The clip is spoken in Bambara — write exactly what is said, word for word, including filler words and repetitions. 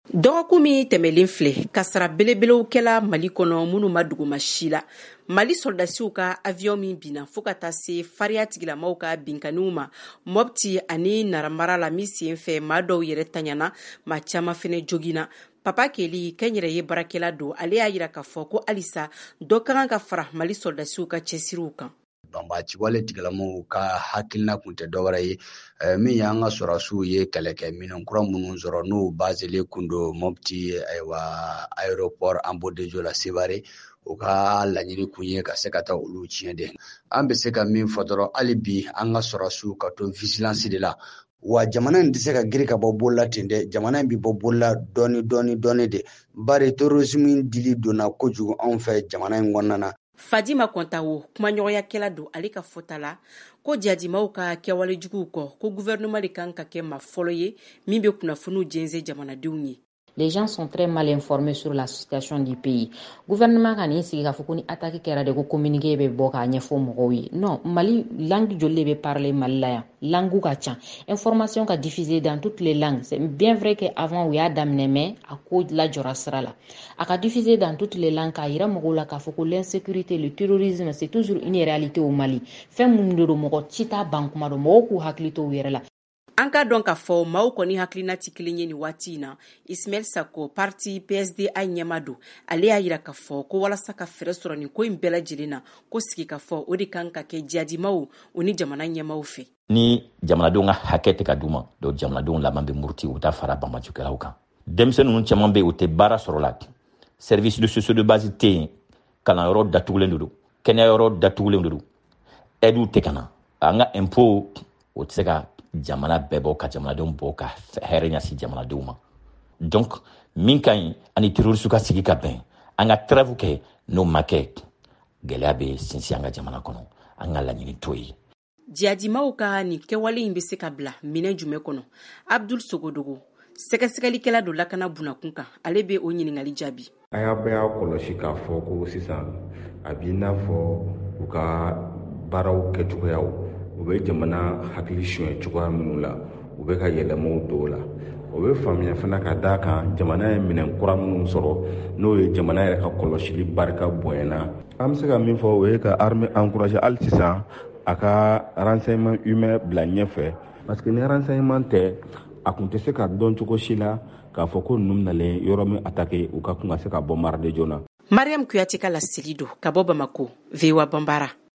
Dɔgɔkun min tɛmɛlen filɛ kasara belebelew kɛla Mali kɔnɔ minnu ma duguma si la. Mali soldasiw ka avion min binna fo ka taa se fariya tigilamaw ka binkaniw ma Mopti ani Naramara la min sen fɛ maa dɔw yɛrɛ taɲana maa caman fɛnɛ jogina. Papa Keli kɛnyɛrɛ ye barakɛla don, ale y'a yira k'a fɔ ko halisa dɔ ka kan ka fara Mali soldasiw ka cɛsiriw kan. Banbaci wale tigilamaw ka hakilina kun tɛ dɔwɛrɛ ye min y'an ka sɔrɔsiw ye kɛlɛkɛ minɛn kura minnu sɔrɔ n'u baselen kun don Mopti ayiwa aéroport Ambodejo la Sevare, u ka laɲini kun ye ka se ka taa olu tiɲɛ de. An bɛ se ka min fɔ dɔrɔn hali bi an ka sɔrɔsiw ka to vigilance de la. Wa jamana in tɛ se ka giri ka bɔ bolola ten dɛ, jamana in bɛ bɔ bolola dɔɔni dɔɔni dɔɔni de. Bari terrorisme dili donna kojugu anw fɛ jamana in kɔnɔna na. Fadima Kontawo kumaɲɔgɔnyakɛla don, ale ka fɔta la ko jadimaw ka kɛwale juguw kɔ ko gouvernement de kan ka kɛ maa fɔlɔ ye min bɛ kunnafoniw jɛnsɛ jamanadenw ye. Les gens sont très mal informés sur la situation du pays. Gouvernement kan ni sigi ka fɔ ko ni attaque kɛra de ko communiqué bɛ bɔ k'a ɲɛfɔ mɔgɔw ye. Non, Mali langue joli de bɛ parler Mali la yan. Langue ka ca. Information ka diffuser dans toutes les langues. C'est bien vrai que avant u y'a daminɛ mais a ko lajɔra sira la. A ka diffuser dans toutes les langues k'a yira mɔgɔw la k'a fɔ ko l'insécurité, le terrorisme, c'est toujours une réalité au Mali. Fɛn minnu de don mɔgɔ ci t'a ban kuma dɔn, mɔgɔw k'u hakili to u yɛrɛ la. An ka dɔn k'a fɔ maaw kɔni hakilina tɛ kelen ye ni waati in na. Ismail Sako parti P S D A ɲɛma don, ale y'a yira k'a fɔ ko walasa ka fɛɛrɛ sɔrɔ nin ko in bɛɛ lajɛlen na ko sigi ka fɔ o de kan ka kɛ jadimaw o ni jamana ɲɛmaw fɛ. Ni jamanadenw ka hakɛ tɛ ka d'u ma, donc jamanadenw laban bɛ muruti u ta fara banbajukɛlaw kan. Denmisɛnnin ninnu caman bɛ u tɛ baara sɔrɔ la. Service de sociaux de base tɛ yen, kalanyɔrɔ datugulen don, kɛnɛyayɔrɔ datugulen don, aides tɛ ka na. An ka impôt o tɛ se ka jamana bɛɛ bɔ ka jamanadenw bɔ ka hɛrɛ ɲasi jamanadenw ma. Donc min ka ɲi ani terroriste ka sigi ka bɛn, an ka trêve kɛ, n'o ma kɛ gɛlɛya bɛ sinsin an ka jamana kɔnɔ, an ka laɲini to ye. Jihadimaw ka nin kɛwale in bɛ se ka bila minɛn jumɛn kɔnɔ? Abdul Sogodogo sɛgɛsɛgɛlikɛla don lakana bunakun kan, ale bɛ o ɲininkali jaabi. A y'a bɛɛ y'a kɔlɔsi k'a fɔ ko sisan a b'i n'a fɔ u ka baaraw kɛcogoyaw u bɛ jamana hakili suɲɛ cogoya minnu la, u bɛ ka yɛlɛmaw don o la. O bɛ faamuya fana ka d'a kan jamana ye minɛn kura minnu sɔrɔ n'o ye jamana yɛrɛ ka kɔlɔsili barika bonyana. An bɛ se ka min fɔ o ye ka armée encourager hali sisan a ka renseignement humain bila ɲɛfɛ, parce que ni renseignement tɛ a kun tɛ se ka dɔn cogo si la k'a fɔ ko ninnu nalen yɔrɔ min attaqué u ka kun ka se ka bɔ marade joona. Mariam Kuyate ka laseli don ka bɔ Bamako, V O A Bambara.